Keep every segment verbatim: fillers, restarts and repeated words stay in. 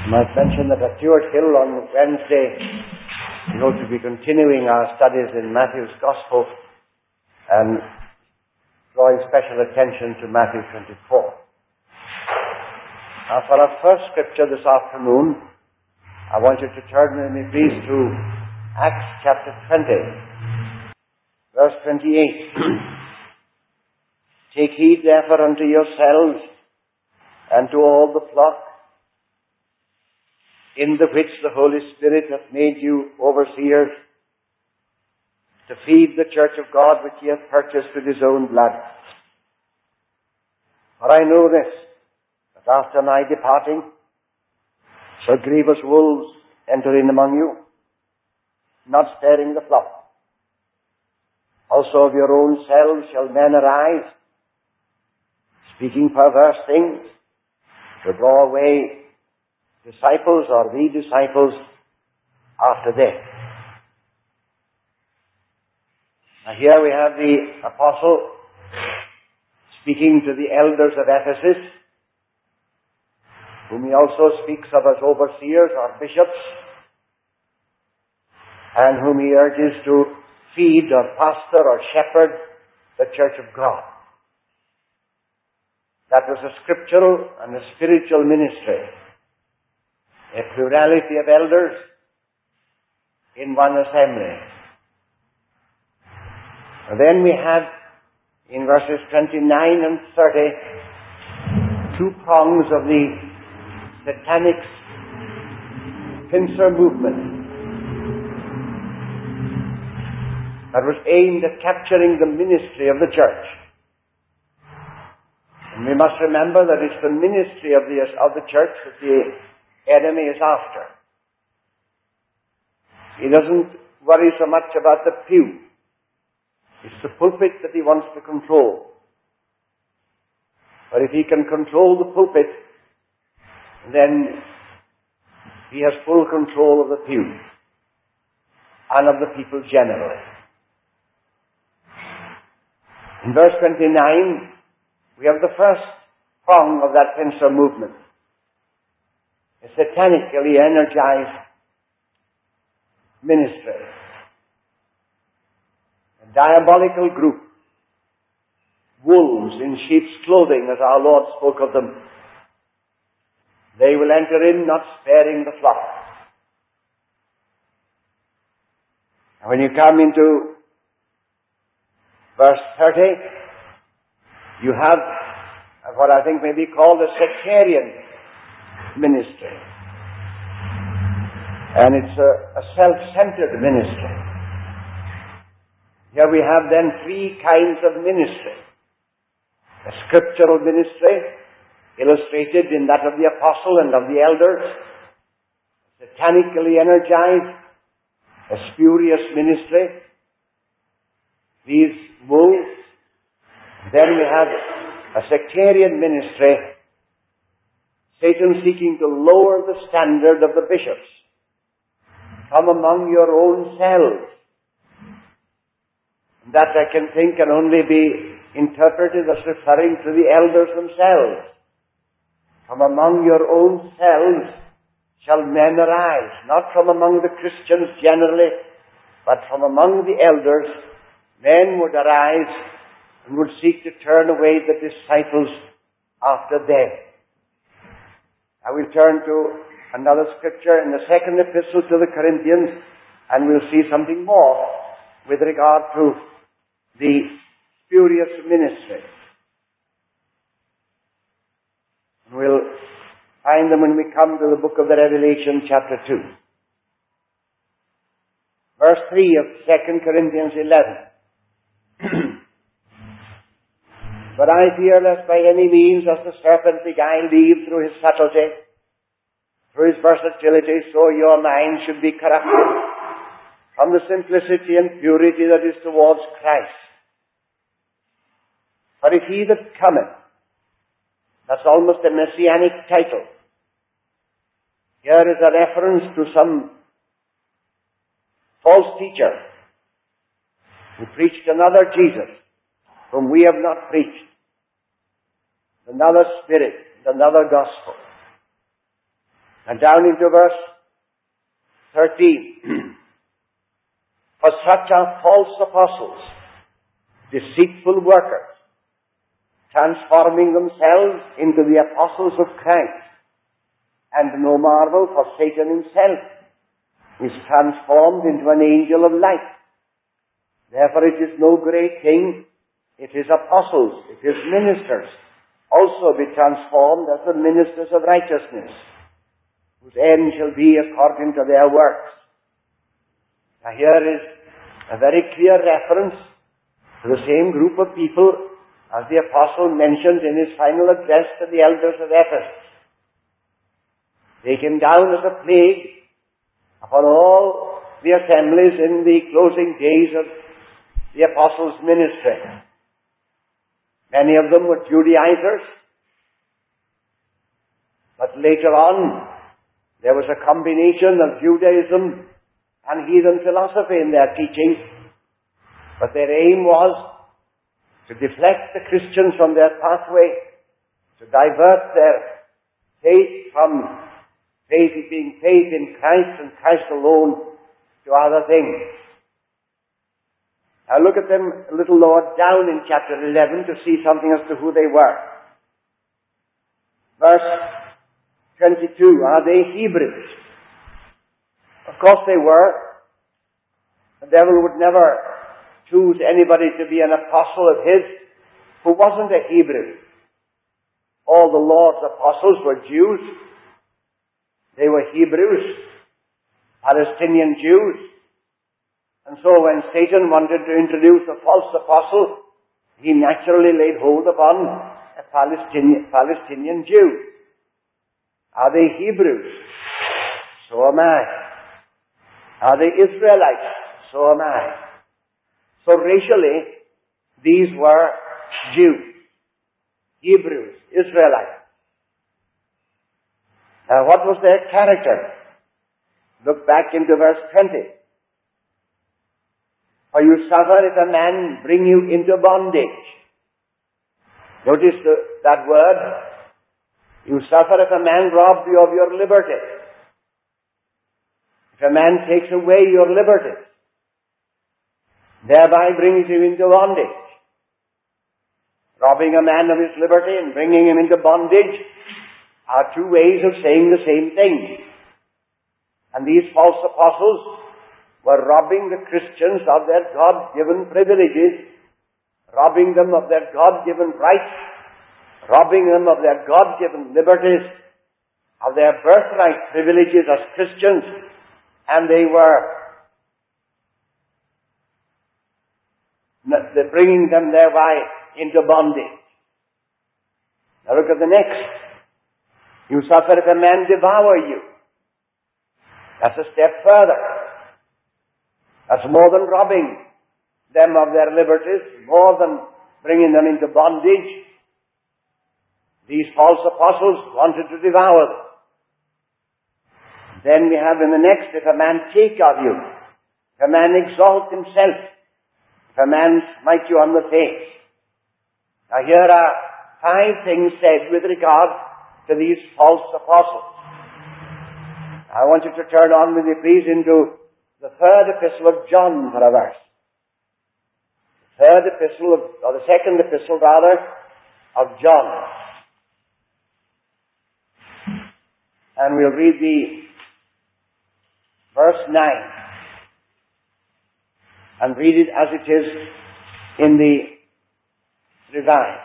I might mention that at Stuart Hill on Wednesday, we hope to be continuing our studies in Matthew's Gospel and drawing special attention to Matthew twenty-four. Now, for our first scripture this afternoon, I want you to turn with me, please, to Acts chapter twenty, verse twenty-eight. Take heed, therefore, unto yourselves and to all the flock, in the which the Holy Spirit hath made you overseers, to feed the church of God which he hath purchased with his own blood. For I know this, that after my departing shall grievous wolves enter in among you, not sparing the flock. Also of your own selves shall men arise, speaking perverse things, to draw away disciples or the disciples after them. Now here we have the apostle speaking to the elders of Ephesus, whom he also speaks of as overseers or bishops, and whom he urges to feed or pastor or shepherd the church of God. That was a scriptural and a spiritual ministry. A plurality of elders in one assembly. And then we have, in verses twenty-nine and thirty, two prongs of the satanic pincer movement that was aimed at capturing the ministry of the church. And we must remember that it's the ministry of the, of the church that the enemy is after. He doesn't worry so much about the pew. It's the pulpit that he wants to control. But if he can control the pulpit, then he has full control of the pew and of the people generally. In verse twenty-nine, we have the first prong of that pincer movement. A satanically energized ministry. A diabolical group. Wolves in sheep's clothing, as our Lord spoke of them. They will enter in, not sparing the flock. And when you come into verse thirty, you have what I think may be called a sectarian ministry. And it's a, a self-centered ministry. Here we have then three kinds of ministry. A scriptural ministry, illustrated in that of the apostle and of the elders. Satanically energized, a spurious ministry. These wolves. Then we have a sectarian ministry, Satan seeking to lower the standard of the bishops. Come among your own selves. That I can think can only be interpreted as referring to the elders themselves. From among your own selves shall men arise, not from among the Christians generally, but from among the elders, men would arise and would seek to turn away the disciples after them. I will turn to another scripture in the second epistle to the Corinthians, and we'll see something more with regard to the spurious ministry. We'll find them when we come to the book of the Revelation, chapter two. Verse three of Second Corinthians eleven. But I fear lest by any means, as the serpent beguiled Eve through his subtlety, through his versatility, so your mind should be corrupted from the simplicity and purity that is towards Christ. For if he that cometh, that's almost a messianic title. Here is a reference to some false teacher who preached another Jesus, whom we have not preached. Another spirit, another gospel. And down into verse thirteen. For such are false apostles, deceitful workers, transforming themselves into the apostles of Christ. And no marvel, for Satan himself is transformed into an angel of light. Therefore it is no great thing if his apostles, if his ministers, also be transformed as the ministers of righteousness, whose end shall be according to their works. Now here is a very clear reference to the same group of people as the apostle mentioned in his final address to the elders of Ephesus. They came down as a plague upon all the assemblies in the closing days of the apostles' ministry. Many of them were Judaizers, but later on there was a combination of Judaism and heathen philosophy in their teaching, but their aim was to deflect the Christians from their pathway, to divert their faith from faith being faith in Christ and Christ alone to other things. Now look at them a little lower down in chapter eleven to see something as to who they were. Verse twenty-two, are they Hebrews? Of course they were. The devil would never choose anybody to be an apostle of his who wasn't a Hebrew. All the Lord's apostles were Jews. They were Hebrews, Palestinian Jews. And so when Satan wanted to introduce a false apostle, he naturally laid hold upon a Palestinian, Palestinian Jew. Are they Hebrews? So am I. Are they Israelites? So am I. So racially, these were Jews, Hebrews, Israelites. Now what was their character? Look back into verse twenty. For you suffer if a man bring you into bondage. Notice the, that word. You suffer if a man rob you of your liberty. If a man takes away your liberty, thereby brings you into bondage. Robbing a man of his liberty and bringing him into bondage are two ways of saying the same thing. And these false apostles were robbing the Christians of their God-given privileges, robbing them of their God-given rights, robbing them of their God-given liberties, of their birthright privileges as Christians, and they were bringing them thereby into bondage. Now look at the next. You suffer if a man devour you. That's a step further. That's more than robbing them of their liberties, more than bringing them into bondage. These false apostles wanted to devour them. Then we have in the next, if a man take of you, if a man exalt himself, if a man smite you on the face. Now here are five things said with regard to these false apostles. I want you to turn on with me please into the third epistle of John for a verse. The third epistle, of, or the second epistle rather, of John. And we'll read the verse nine. And read it as it is in the Revised.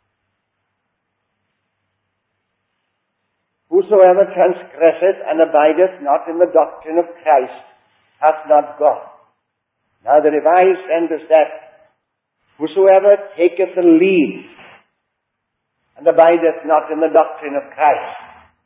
Whosoever transgresseth and abideth not in the doctrine of Christ hath not God. Now the Revised renders that, whosoever taketh the lead and abideth not in the doctrine of Christ.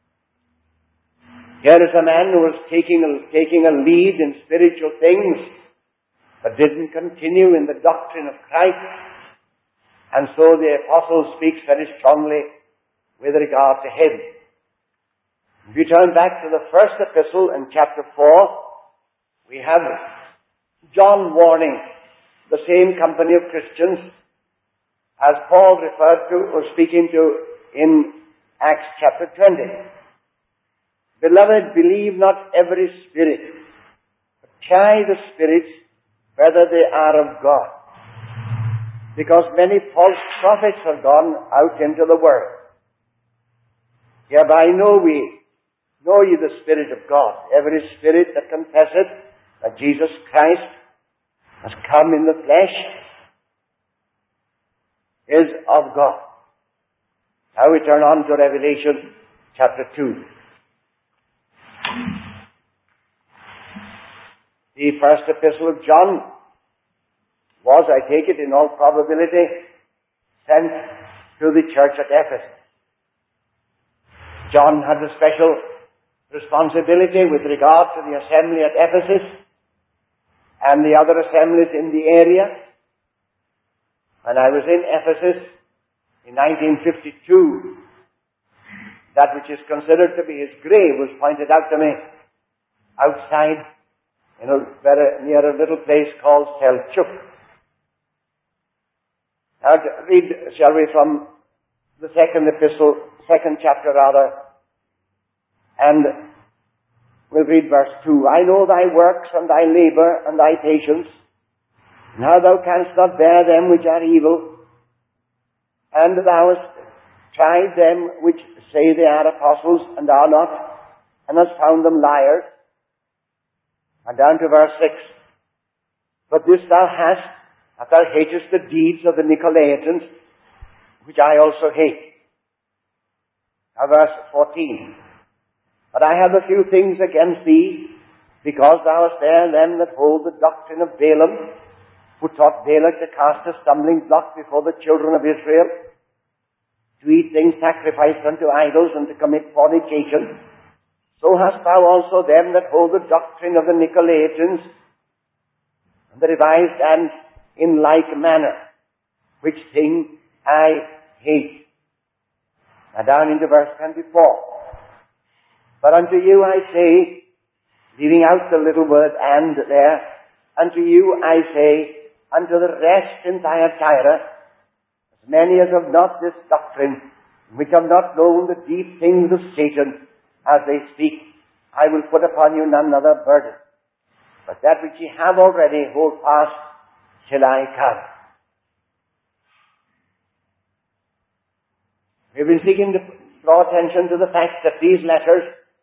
Here is a man who was taking a, taking a lead in spiritual things, but didn't continue in the doctrine of Christ. And so the apostle speaks very strongly with regard to him. If you turn back to the first epistle in chapter four, we have John warning the same company of Christians as Paul referred to or speaking to in Acts chapter twenty. Beloved, believe not every spirit, but try the spirits whether they are of God. Because many false prophets are gone out into the world. Hereby know we, know ye the Spirit of God. Every spirit that confesseth that Jesus Christ has come in the flesh is of God. Now we turn on to Revelation chapter two. The first epistle of John was, I take it in all probability, sent to the church at Ephesus. John had a special responsibility with regard to the assembly at Ephesus and the other assemblies in the area. When I was in Ephesus in nineteen fifty-two, that which is considered to be his grave was pointed out to me outside in a very near a little place called Selchuk. Now read, shall we, from the second epistle, second chapter rather, and we'll read verse two. I know thy works and thy labour and thy patience, and how thou canst not bear them which are evil, and thou hast tried them which say they are apostles and are not, and hast found them liars. And down to verse six. But this thou hast, that thou hatest the deeds of the Nicolaitans, which I also hate. Now verse fourteen. But I have a few things against thee, because thou hast there them that hold the doctrine of Balaam, who taught Balak to cast a stumbling block before the children of Israel, to eat things sacrificed unto idols, and to commit fornication. So hast thou also them that hold the doctrine of the Nicolaitans, and the revised, and in like manner, which thing I hate. Now down into verse twenty-four. But unto you I say, leaving out the little word and there, unto you I say, unto the rest in Thyatira, as many as have not this doctrine, which have not known the deep things of Satan, as they speak, I will put upon you none other burden, but that which ye have already, hold fast till I come. We've been seeking to draw attention to the fact that these letters,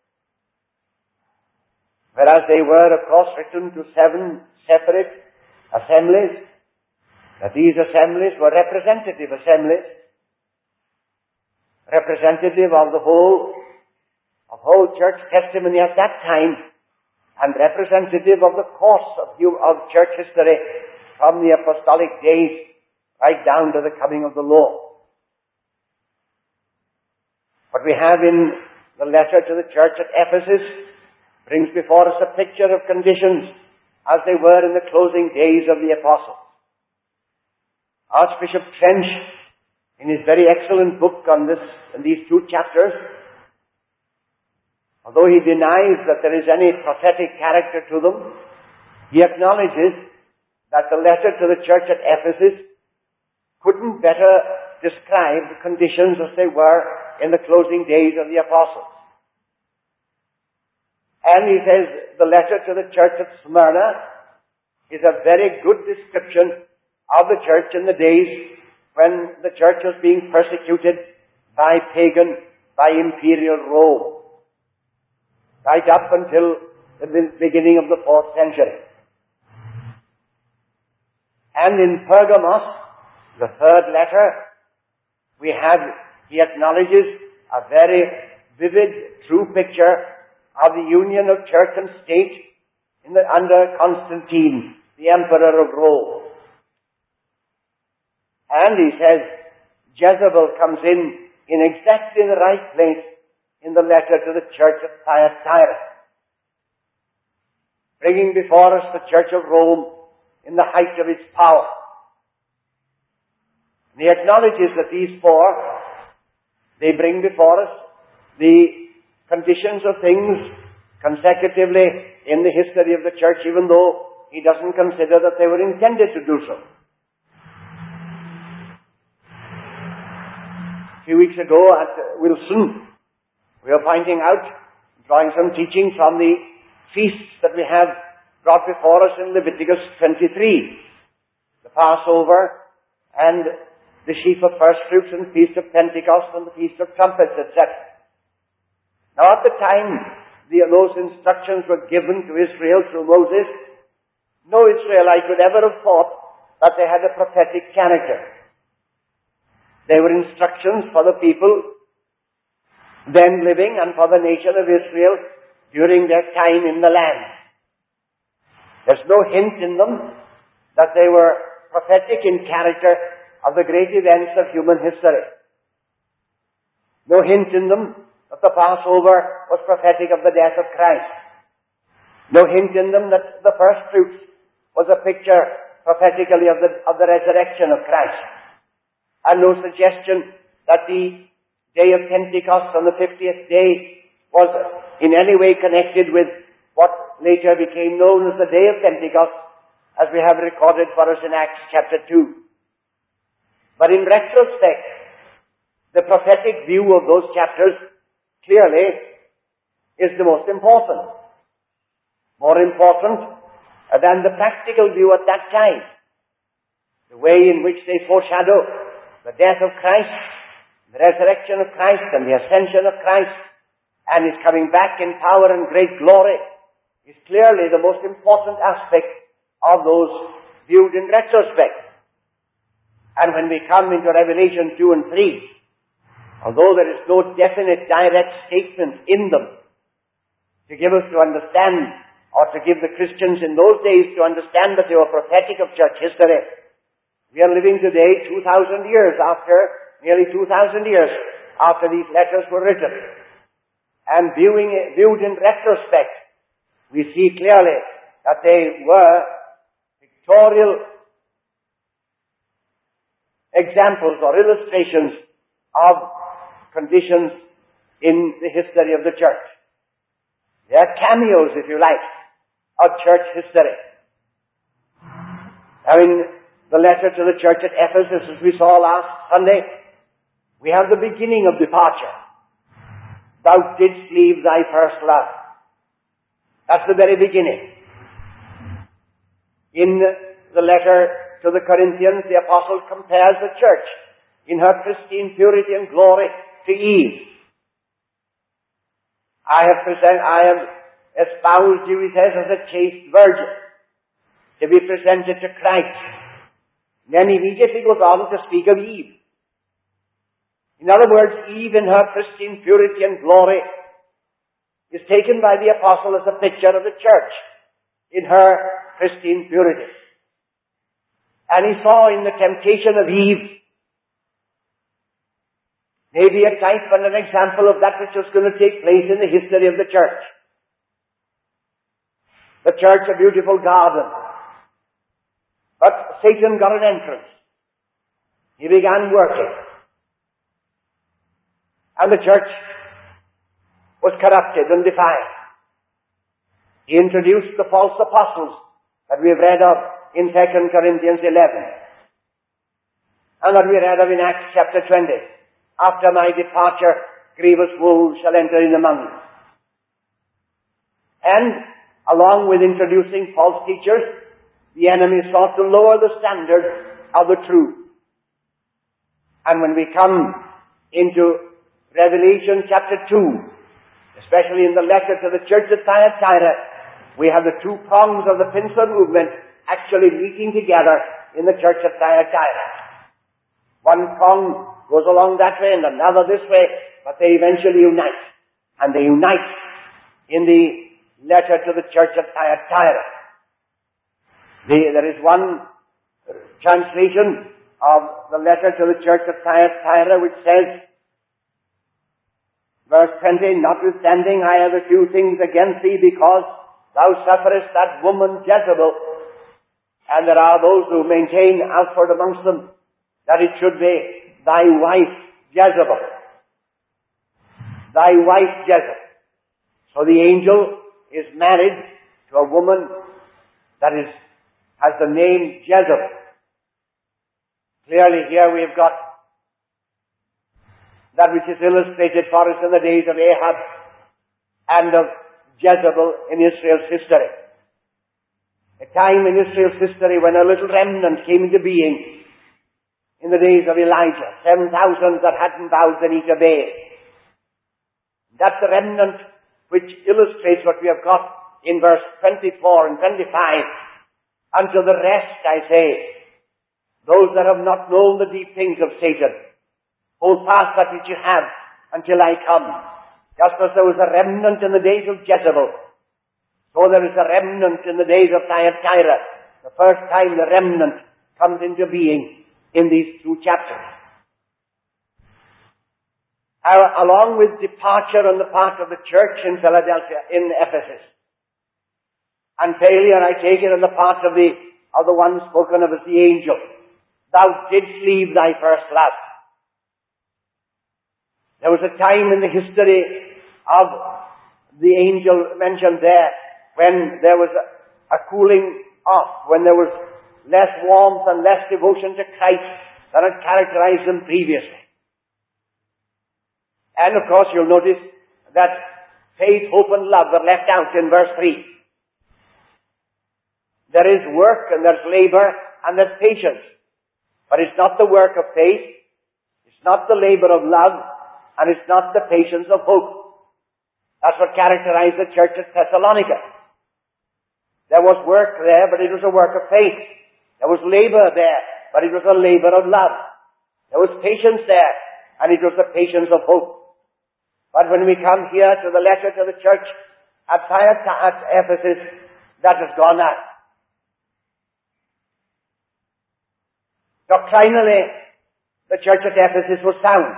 whereas they were, of course, written to seven separate assemblies, that these assemblies were representative assemblies, representative of the whole of whole church testimony at that time, and representative of the course of, of church history from the apostolic days right down to the coming of the law. What we have in the letter to the church at Ephesus brings before us a picture of conditions as they were in the closing days of the apostles. Archbishop Trench, in his very excellent book on this, in these two chapters, although he denies that there is any prophetic character to them, he acknowledges that the letter to the church at Ephesus couldn't better describe the conditions as they were in the closing days of the apostles. And he says the letter to the church at Smyrna is a very good description of the church in the days when the church was being persecuted by pagan, by imperial Rome, right up until the beginning of the fourth century. And in Pergamos, the third letter, we have, he acknowledges a very vivid, true picture of the union of church and state in the, under Constantine, the emperor of Rome. And he says, Jezebel comes in in exactly the right place in the letter to the church of Thyatira, bringing before us the church of Rome in the height of its power. And he acknowledges that these four, they bring before us the conditions of things consecutively in the history of the church, even though he doesn't consider that they were intended to do so. A few weeks ago at Wilson, we were pointing out, drawing some teaching from the feasts that we have brought before us in Leviticus twenty-three. The Passover and the sheaf of first fruits and Feast of Pentecost and the Feast of Trumpets, et cetera. Now at the time the, those instructions were given to Israel through Moses, no Israelite would ever have thought that they had a prophetic character. They were instructions for the people then living and for the nation of Israel during their time in the land. There's no hint in them that they were prophetic in character of the great events of human history. No hint in them that the Passover was prophetic of the death of Christ. No hint in them that the first fruits was a picture prophetically of the, of the resurrection of Christ. And no suggestion that the day of Pentecost on the fiftieth day was in any way connected with what later became known as the day of Pentecost, as we have recorded for us in Acts chapter two. But in retrospect, the prophetic view of those chapters clearly is the most important. More important than the practical view at that time. The way in which they foreshadow the death of Christ, the resurrection of Christ, and the ascension of Christ, and his coming back in power and great glory, is clearly the most important aspect of those viewed in retrospect. And when we come into Revelation two and three, although there is no definite direct statement in them to give us to understand, or to give the Christians in those days to understand that they were prophetic of church history, we are living today two thousand years after, nearly two thousand years after these letters were written. And viewing it, viewed in retrospect, we see clearly that they were pictorial examples or illustrations of conditions in the history of the church. They are cameos, if you like, of church history. Now in the letter to the church at Ephesus, as we saw last Sunday, we have the beginning of departure. Thou didst leave thy first love. That's the very beginning. In the letter to the Corinthians, the apostle compares the church in her pristine purity and glory to Eve. I have present, I have espoused you, he says, as a chaste virgin, to be presented to Christ. Then immediately goes on to speak of Eve. In other words, Eve in her pristine purity and glory is taken by the apostle as a picture of the church in her pristine purity. And he saw in the temptation of Eve maybe a type and an example of that which was going to take place in the history of the church. The church, a beautiful garden. But Satan got an entrance. He began working. And the church was corrupted and defiled. He introduced the false apostles that we have read of in Second Corinthians eleven. And that we read of in Acts chapter twenty. After my departure, grievous wolves shall enter in among you. And along with introducing false teachers, the enemy sought to lower the standard of the truth. And when we come into Revelation chapter two, especially in the letter to the church at Thyatira, we have the two prongs of the pincer movement actually meeting together in the church of Thyatira. One prong goes along that way and another this way, but they eventually unite. And they unite in the letter to the church of Thyatira. The, there is one translation of the letter to the church of Thyatira which says, verse twenty, notwithstanding I have a few things against thee, because thou sufferest that woman Jezebel. And there are those who maintain outward amongst them that it should be thy wife Jezebel. Thy wife Jezebel. So the angel is married to a woman that is has the name Jezebel. Clearly here we have got that which is illustrated for us in the days of Ahab and of Jezebel in Israel's history. A time in Israel's history when a little remnant came into being in the days of Elijah. seven thousand that hadn't bowed the knee to Baal. That's the remnant which illustrates what we have got in verse twenty-four and twenty-five. Unto the rest, I say, those that have not known the deep things of Satan, hold fast that which you have until I come. Just as there was a remnant in the days of Jezebel, so there is a remnant in the days of Thyatira. The first time the remnant comes into being in these two chapters. Uh, along with departure on the part of the church in Philadelphia, in Ephesus, and failure, I take it, on the part of the, of the one spoken of as the angel. Thou didst leave thy first love. There was a time in the history of the angel mentioned there when there was a, a cooling off, when there was less warmth and less devotion to Christ than had characterized them previously. And of course you'll notice that faith, hope and love are left out in verse three. There is work and there's labor and there's patience. But it's not the work of faith, it's not the labor of love, and it's not the patience of hope. That's what characterized the church at Thessalonica. There was work there, but it was a work of faith. There was labor there, but it was a labor of love. There was patience there, and it was the patience of hope. But when we come here to the letter to the church at Ephesus, that has gone out. Doctrinally, the church at Ephesus was sound.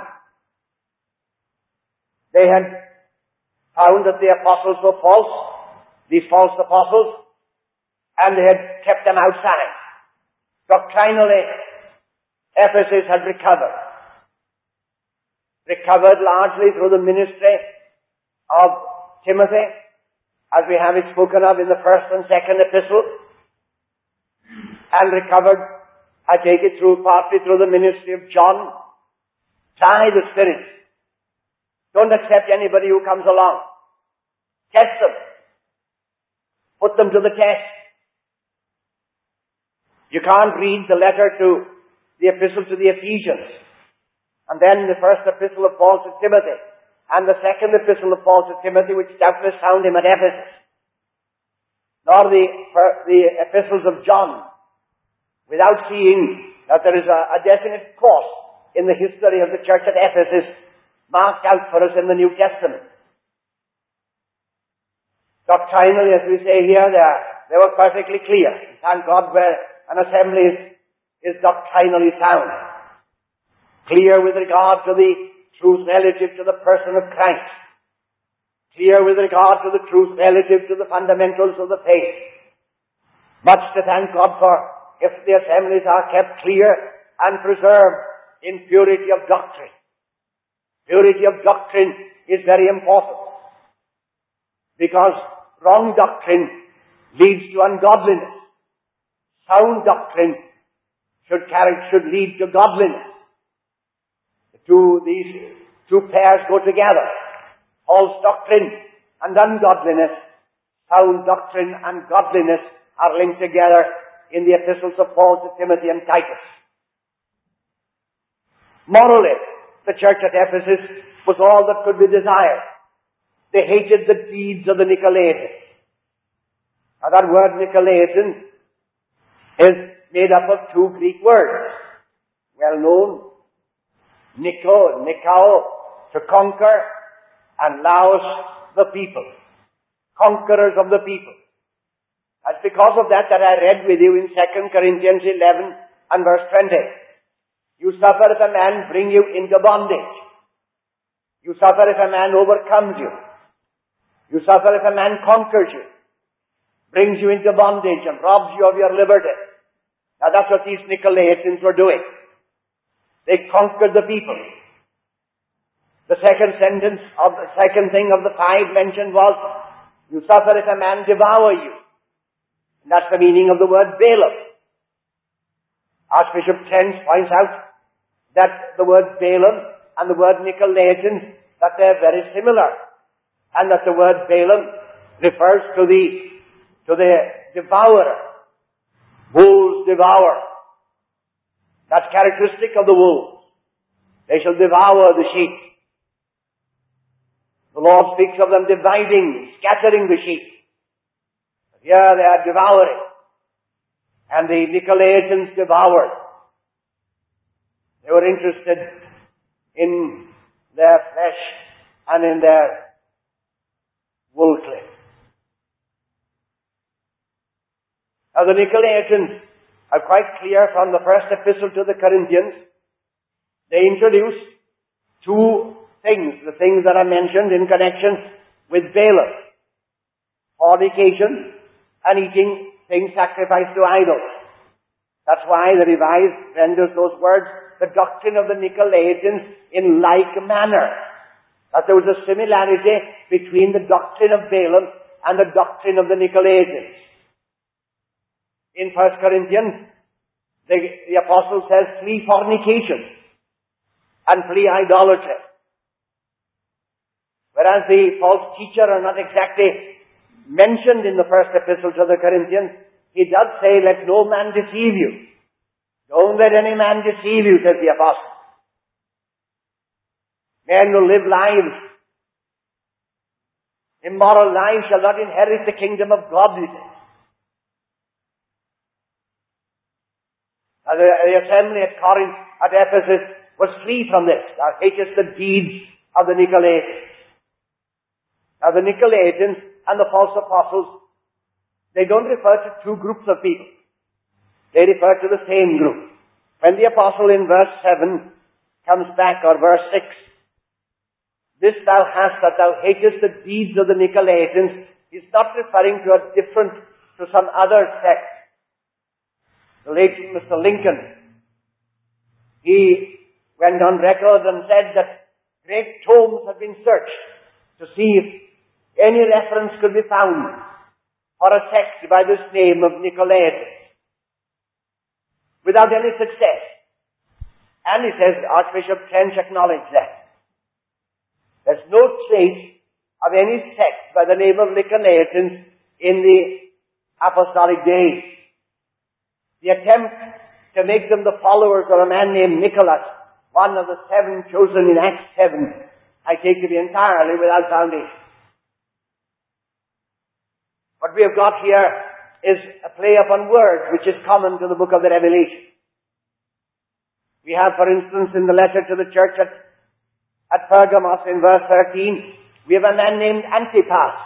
They had found that the apostles were false, these false apostles, and they had kept them outside. Doctrinally, Ephesus had recovered. Recovered largely through the ministry of Timothy, as we have it spoken of in the first and second epistle, and recovered, I take it, through partly through the ministry of John. Try the Spirit. Don't accept anybody who comes along. Test them. Put them to the test. You can't read the letter to the epistle to the Ephesians, and then the first epistle of Paul to Timothy, and the second epistle of Paul to Timothy, which doubtless found him at Ephesus, nor the, the epistles of John, without seeing that there is a, a definite course in the history of the church at Ephesus marked out for us in the New Testament. Doctrinally, as we say here, they, are, they were perfectly clear. Thank God where an assembly is, is doctrinally sound. Clear with regard to the truth relative to the person of Christ. Clear with regard to the truth relative to the fundamentals of the faith. Much to thank God for if the assemblies are kept clear and preserved in purity of doctrine. Purity of doctrine is very important, because wrong doctrine leads to ungodliness. Sound doctrine should carry, should lead to godliness. The two, these two pairs go together. False doctrine and ungodliness. Sound doctrine and godliness are linked together in the epistles of Paul to Timothy and Titus. Morally, the church at Ephesus was all that could be desired. They hated the deeds of the Nicolaitans. Now that word Nicolaitan is made up of two Greek words, well known. Nico, Nikao, to conquer, and Laos, the people. Conquerors of the people. That's because of that that I read with you in Second Corinthians eleven and verse twenty. You suffer if a man bring you into bondage. You suffer if a man overcomes you. You suffer if a man conquers you, brings you into bondage and robs you of your liberty. Now that's what these Nicolaitans were doing. They conquered the people. The second sentence of the second thing of the five mentioned was, you suffer if a man devour you. And that's the meaning of the word Balaam. Archbishop Trench points out that the word Balaam and the word Nicolaitans, that they're very similar. and that the word Balaam refers to the, to the devourer. Wolves devour. That's characteristic of the wolves. They shall devour the sheep. The Lord speaks of them dividing, scattering the sheep. But here they are devouring. And the Nicolaitans devoured. They were interested in their flesh and in their wool clip. Now the Nicolaitans are quite clear from the first epistle to the Corinthians. They introduce two things, the things that are mentioned in connection with Balaam. Fornication and eating things sacrificed to idols. That's why the Revised renders those words, the doctrine of the Nicolaitans in like manner. That there was a similarity between the doctrine of Balaam and the doctrine of the Nicolaitans. In First Corinthians, the, the apostle says, flee fornication and flee idolatry. Whereas the false teacher are not exactly mentioned in the first epistle to the Corinthians, he does say, let no man deceive you. Don't let any man deceive you, says the apostle. Men will live lives. Immoral lives shall not inherit the kingdom of God, he says. Now, the, the assembly at Corinth, at Ephesus, was free from this. Thou hatest the deeds of the Nicolaitans. Now, the Nicolaitans and the false apostles, they don't refer to two groups of people. They refer to the same group. When the apostle in verse seven comes back, or verse six, this thou hast that thou hatest the deeds of the Nicolaitans, is not referring to a different, to some other sect. The late Mister Lincoln, he went on record and said that great tomes had been searched to see if any reference could be found for a sect by this name of Nicolaitans, without any success. And he says, Archbishop Trench acknowledged that. There's no trace of any sect by the name of Nicolaitans in the apostolic days. The attempt to make them the followers of a man named Nicholas, one of the seven chosen in Acts seven, I take to be entirely without foundation. What we have got here is a play upon words which is common to the book of the Revelation. We have, for instance, in the letter to the church at, at Pergamos in verse thirteen, we have a man named Antipas.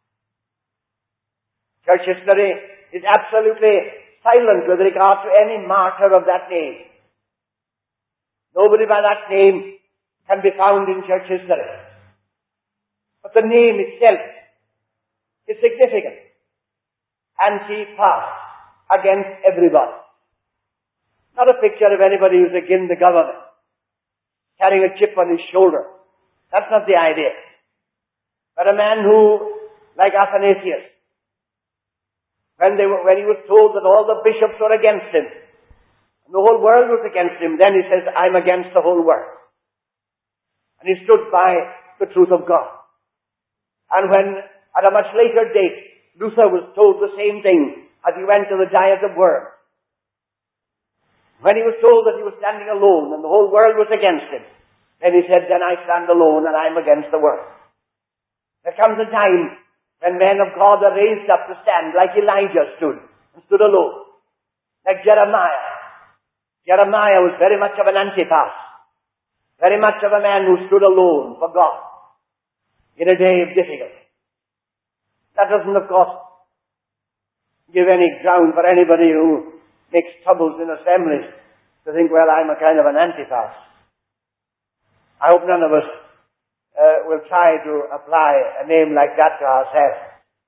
Church history is absolutely silent with regard to any martyr of that name. Nobody by that name can be found in church history. But the name itself is significant. Antipas, against everybody. Not a picture of anybody who's against the government, carrying a chip on his shoulder. That's not the idea. But a man who, like Athanasius, When, they were, when he was told that all the bishops were against him, and the whole world was against him, then he says, I'm against the whole world. And he stood by the truth of God. And when, at a much later date, Luther was told the same thing as he went to the Diet of Worms. When he was told that he was standing alone and the whole world was against him, then he said, then I stand alone and I'm against the world. There comes a time when men of God are raised up to stand like Elijah stood, and stood alone. Like Jeremiah. Jeremiah was very much of an Antipas. Very much of a man who stood alone for God in a day of difficulty. That doesn't, of course, give any ground for anybody who makes troubles in assemblies to think, well, I'm a kind of an Antipas. I hope none of us Uh, we'll try to apply a name like that to ourselves.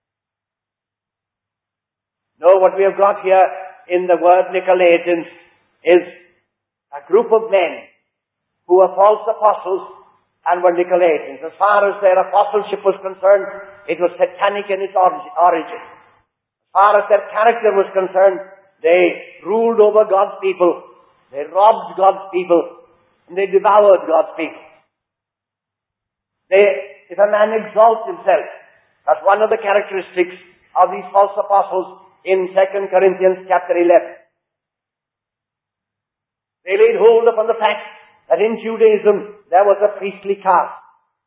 No, what we have got here in the word Nicolaitans is a group of men who were false apostles and were Nicolaitans. As far as their apostleship was concerned, it was satanic in its origin. As far as their character was concerned, they ruled over God's people, they robbed God's people, and they devoured God's people. They if a man exalts himself, that's one of the characteristics of these false apostles in Second Corinthians chapter eleven. They laid hold upon the fact that in Judaism there was a priestly caste.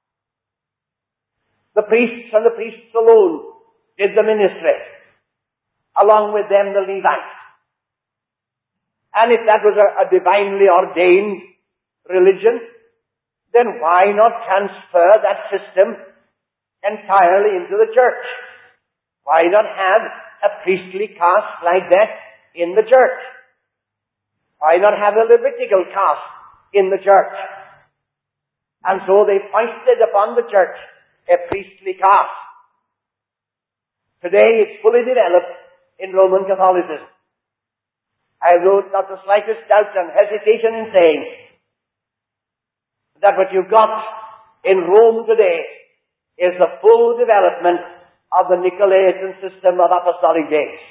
The priests and the priests alone did the ministry. Along with them the Levites. And if that was a, a divinely ordained religion, then why not transfer that system entirely into the church? Why not have a priestly caste like that in the church? Why not have a Levitical caste in the church? And so they foisted upon the church a priestly caste. Today it's fully developed in Roman Catholicism. I have not the slightest doubt and hesitation in saying that what you've got in Rome today is the full development of the Nicolaitan system of apostolic days.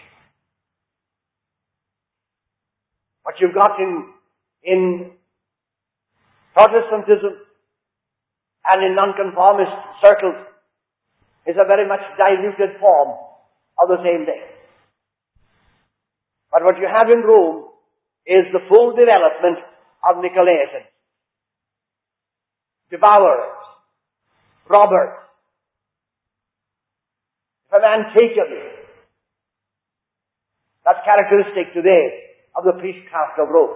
What you've got in, in Protestantism and in nonconformist circles is a very much diluted form of the same thing. But what you have in Rome is the full development of Nicolaitans. Devourers, robbers. If a man taketh, that's characteristic today of the priest caste of Rome.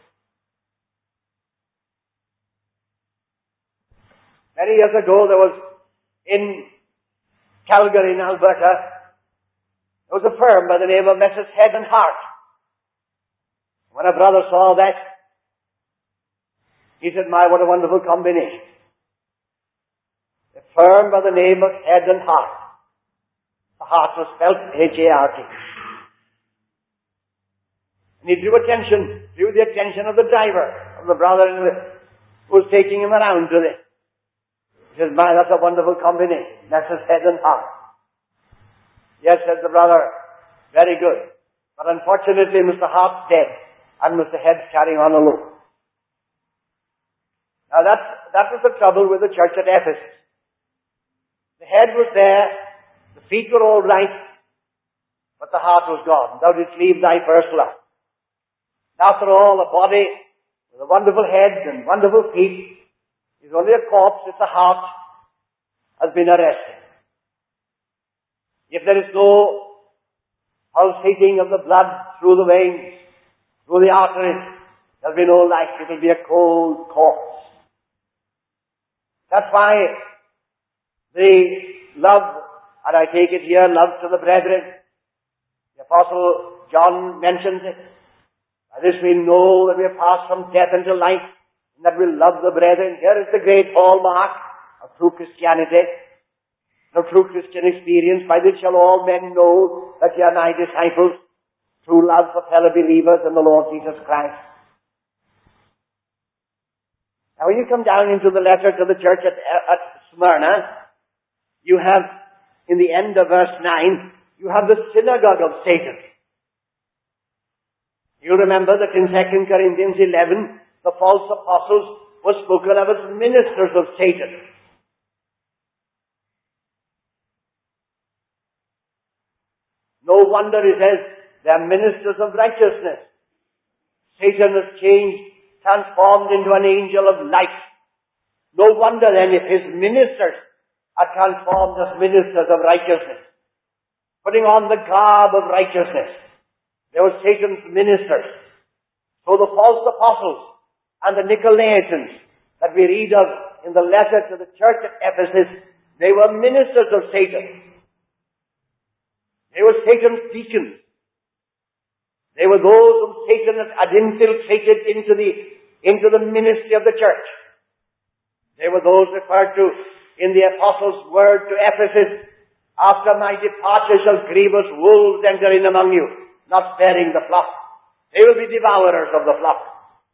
Many years ago there was in Calgary in Alberta, there was a firm by the name of Messrs. Head and Heart. When a brother saw that, he said, my, what a wonderful combination. A firm by the name of Head and Heart. The heart was spelled H A R T. And he drew attention, drew the attention of the driver, of the brother who was taking him around to this. He said, my, that's a wonderful combination. Messrs. Head and Heart. Yes, said the brother, very good. But unfortunately, Mister Hart's dead, and Mister Head's carrying on alone. Now that, that was the trouble with the church at Ephesus. The head was there, the feet were all right, but the heart was gone. Thou didst leave thy first love. After all, a body with a wonderful head and wonderful feet is only a corpse if the heart has been arrested. If there is no pulsating of the blood through the veins, through the arteries, there will be no life. It will be a cold corpse. That's why the love, and I take it here, love to the brethren. The Apostle John mentions it. By this we know that we have passed from death into life, and that we love the brethren. Here is the great hallmark of true Christianity. The true Christian experience, by which shall all men know that ye are my disciples, through love for fellow believers in the Lord Jesus Christ. Now when you come down into the letter to the church at, at Smyrna, you have, in the end of verse nine, you have the synagogue of Satan. You remember that in Second Corinthians eleven, the false apostles were spoken of as ministers of Satan. No wonder he says, they are ministers of righteousness. Satan has changed, transformed into an angel of light. No wonder then if his ministers are transformed as ministers of righteousness, putting on the garb of righteousness. They were Satan's ministers. So the false apostles and the Nicolaitans that we read of in the letter to the church at Ephesus, they were ministers of Satan. They were Satan's deacons. They were those whom Satan had infiltrated into the, into the ministry of the church. They were those referred to in the apostles' word to Ephesus, after my departure shall grievous wolves enter in among you, not sparing the flock. They will be devourers of the flock.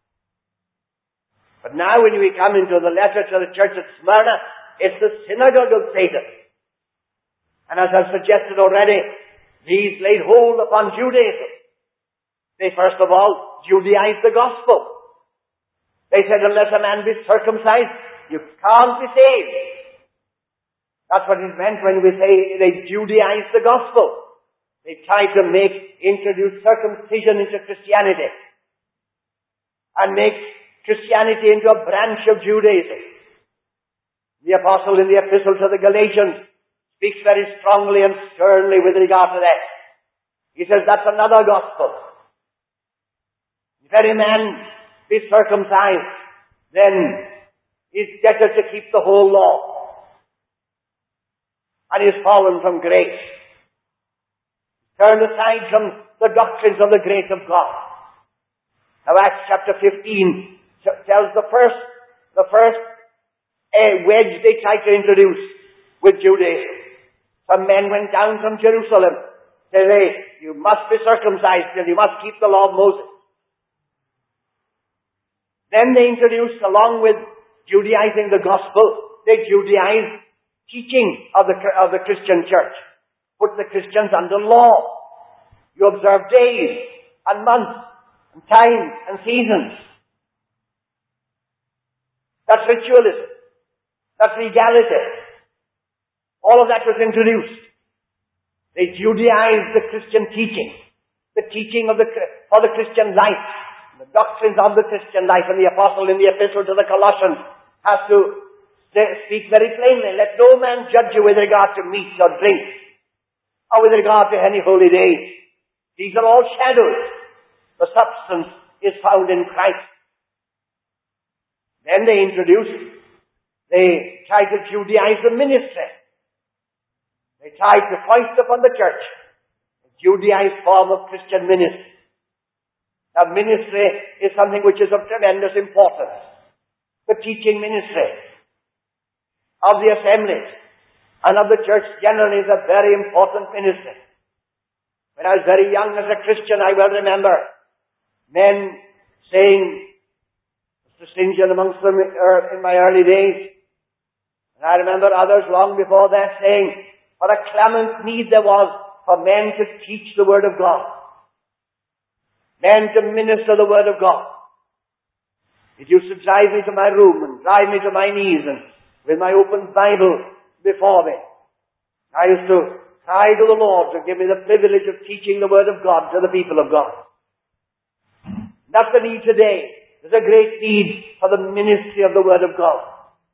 But now when we come into the letter to the church at Smyrna, it's the synagogue of Satan. And as I've suggested already, these laid hold upon Judaism. They first of all Judaized the gospel. They said, unless a man be circumcised, you can't be saved. That's what is meant when we say they Judaize the gospel. They try to make, introduce circumcision into Christianity and make Christianity into a branch of Judaism. The apostle in the epistle to the Galatians speaks very strongly and sternly with regard to that. He says that's another gospel. If any man be circumcised, then it's better to keep the whole law. And he is fallen from grace. Turned aside from the doctrines of the grace of God. Now Acts chapter fifteen tells the first, the first uh, wedge they tried to introduce with Judaism. Some men went down from Jerusalem, said, hey, you must be circumcised and you must keep the law of Moses. Then they introduced, along with Judaizing the gospel, they Judaized teaching of the, of the Christian church. Put the Christians under law. You observe days and months and times and seasons. That's ritualism. That's legality. All of that was introduced. They Judaized the Christian teaching. The teaching of the, for the Christian life. The doctrines of the Christian life. And the apostle in the epistle to the Colossians has to speak very plainly. Let no man judge you with regard to meat or drink, or with regard to any holy days. These are all shadows. The substance is found in Christ. Then they introduced, they tried to Judaize the ministry. They tried to foist upon the church a Judaized form of Christian ministry. Now ministry is something which is of tremendous importance. The teaching ministry of the assemblies and of the church generally is a very important ministry. When I was very young as a Christian, I well remember men saying, Mister St. John amongst them in my early days, and I remember others long before that saying, what a clamant need there was for men to teach the Word of God. Men to minister the Word of God. It used to drive me to my room and drive me to my knees and with my open Bible before me. I used to cry to the Lord to give me the privilege of teaching the Word of God to the people of God. That's the need today. There's a great need for the ministry of the Word of God.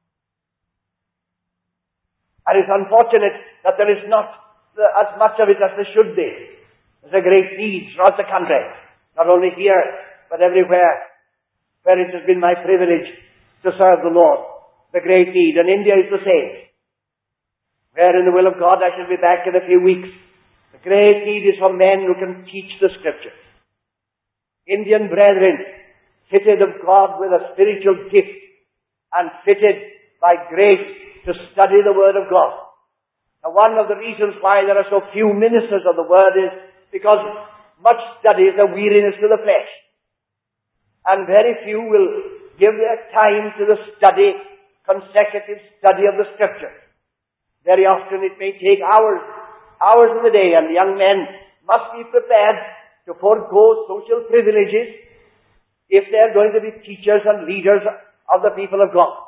And it's unfortunate that there is not as much of it as there should be. There's a great need throughout the country. Not only here, but everywhere where it has been my privilege to serve the Lord. The great need. And India is the same. Where in the will of God I shall be back in a few weeks. The great need is for men who can teach the Scriptures. Indian brethren, fitted of God with a spiritual gift and fitted by grace to study the Word of God. Now one of the reasons why there are so few ministers of the Word is because much study is a weariness to the flesh. And very few will give their time to the study, consecutive study of the Scripture. Very often it may take hours, hours in the day, and young men must be prepared to forego social privileges if they are going to be teachers and leaders of the people of God.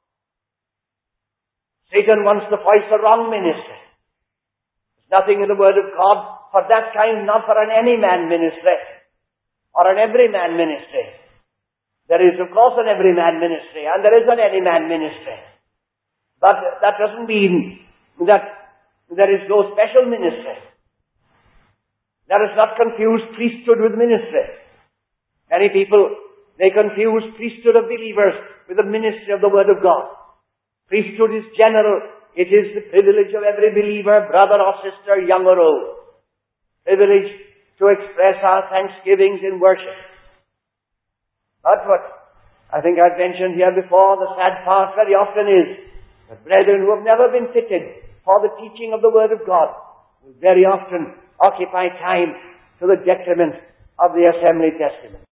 Satan wants to foist a wrong ministry. There's nothing in the Word of God for that kind, not for an any man ministry or an every man ministry. There is, of course, an every man ministry and there is an any man ministry. But that doesn't mean that there is no special ministry. Let us not confuse priesthood with ministry. Many people, they confuse priesthood of believers with the ministry of the Word of God. Priesthood is general. It is the privilege of every believer, brother or sister, young or old. Privilege to express our thanksgivings in worship. But what I think I've mentioned here before, the sad part very often is that brethren who have never been fitted for the teaching of the Word of God will very often occupy time to the detriment of the Assembly Testament.